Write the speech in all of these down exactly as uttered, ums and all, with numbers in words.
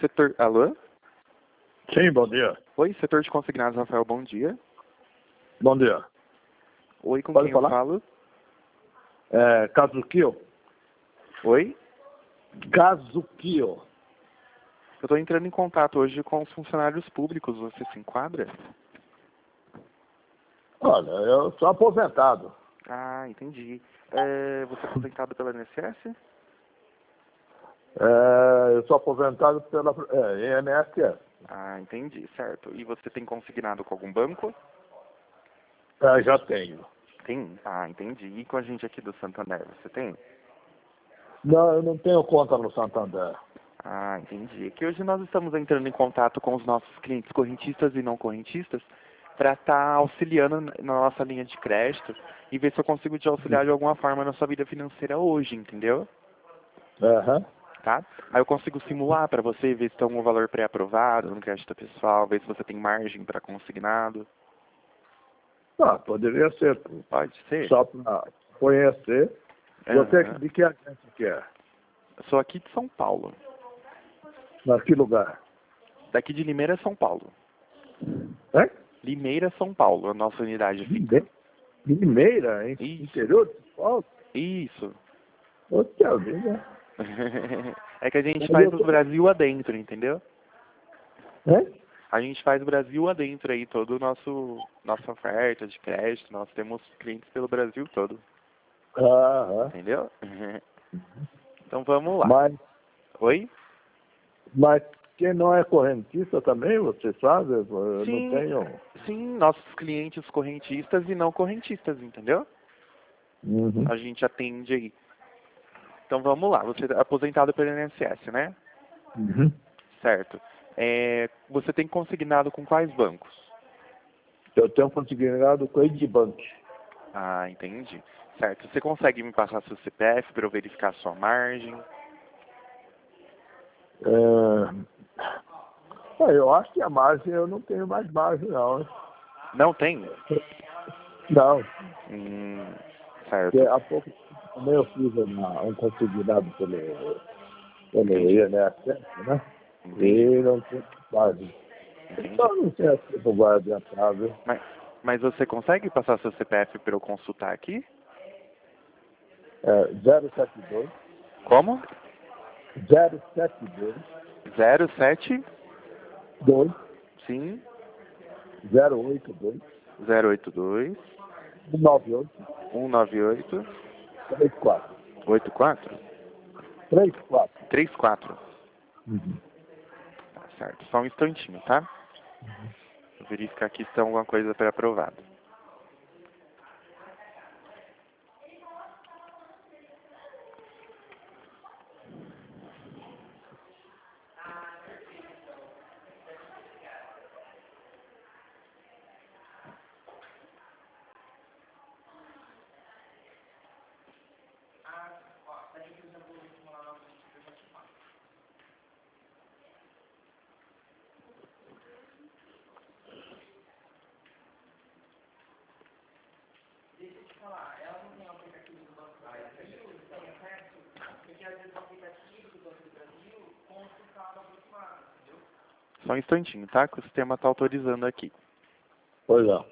setor... Alô? Sim, bom dia. Oi, setor de consignados, Rafael, bom dia. Bom dia. Oi, com Pode quem falar? eu falo? É, Kazukiyo. Oi? Kazukiyo. Eu estou entrando em contato hoje com os funcionários públicos, você se enquadra? Olha, eu sou aposentado. Ah, entendi. É, você é aposentado pela I N S S? É, eu sou aposentado pela é, I N S S. Ah, entendi, certo. E você tem consignado com algum banco? É, já tenho. Tem? Ah, entendi. E com a gente aqui do Santander, você tem? Não, eu não tenho conta no Santander. Ah, entendi. É que hoje nós estamos entrando em contato com os nossos clientes correntistas e não correntistas para estar auxiliando na nossa linha de crédito e ver se eu consigo te auxiliar de alguma forma na sua vida financeira hoje, entendeu? Aham. Tá? Aí eu consigo simular para você, ver se tem algum valor pré-aprovado no crédito pessoal, ver se você tem margem para consignado. Ah, poderia ser. Pode ser? Só para conhecer. Você Aham. de que agência que é? Eu sou aqui de São Paulo. Na que lugar? Daqui de Limeira, São Paulo. É? Limeira, São Paulo, a nossa unidade fica. Lime- Limeira, hein? Isso. Interior de São Paulo? Isso. Outra vida. É que a gente Mas faz eu o tô- Brasil adentro, entendeu? É? A gente faz o Brasil adentro aí, todo o nosso nossa oferta de crédito, nós temos clientes pelo Brasil todo, Aham. entendeu? Então vamos lá. Mas, Oi? mas quem não é correntista também, você sabe? Eu não Sim, tenho. sim, nossos clientes correntistas e não correntistas, entendeu? Uhum. A gente atende aí. Então vamos lá, você é aposentado pelo I N S S, né? Uhum. Certo. É, você tem consignado com quais bancos? Eu tenho consignado com o Edbank. Ah, entendi. Certo. Você consegue me passar seu C P F para eu verificar a sua margem? É... ah, eu acho que a margem, eu não tenho mais margem, não. Hein? Não tem? Não. Hum, Porque certo. há pouco também eu fiz uma, um consignado pelo, pelo Entendi. I N S S, né? Entendi. E não tenho margem. Entendi. Então, não sei se eu vou adiantar, viu? Mas, mas você consegue passar seu C P F para eu consultar aqui? É zero sete dois, Como? zero sete dois, Zero sete dois, sim zero oito dois, zero oito dois nove oito um nove oito três quatro. oito quatro três quatro. três quatro. Uhum. Tá certo. Só um instantinho, tá? Vou verificar aqui se tem alguma coisa pré-aprovada. Só um instantinho, tá? Que o sistema está autorizando aqui. Pois não.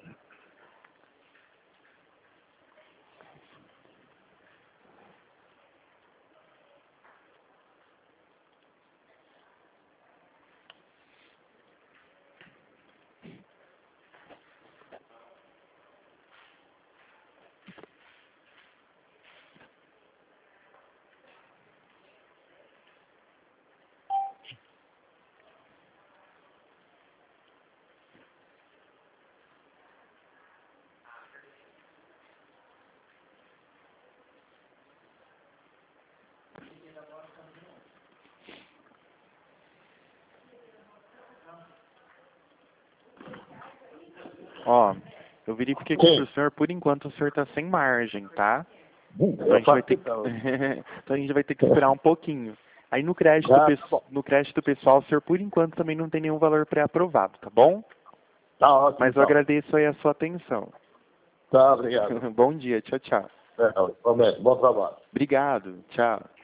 Ó, eu verifiquei aqui pro senhor, por enquanto o senhor tá sem margem, tá? Então a Eu gente vai faço ter que... então. então a gente vai ter que esperar um pouquinho. Aí no crédito, Ah, pes- tá bom. no crédito pessoal, o senhor por enquanto também não tem nenhum valor pré-aprovado, tá bom? Tá ótimo, Mas eu então. agradeço aí a sua atenção. Tá, obrigado. Bom dia, tchau, tchau. É, realmente, bom trabalho. Obrigado, tchau.